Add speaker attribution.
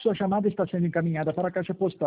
Speaker 1: Sua chamada está sendo encaminhada para a caixa postal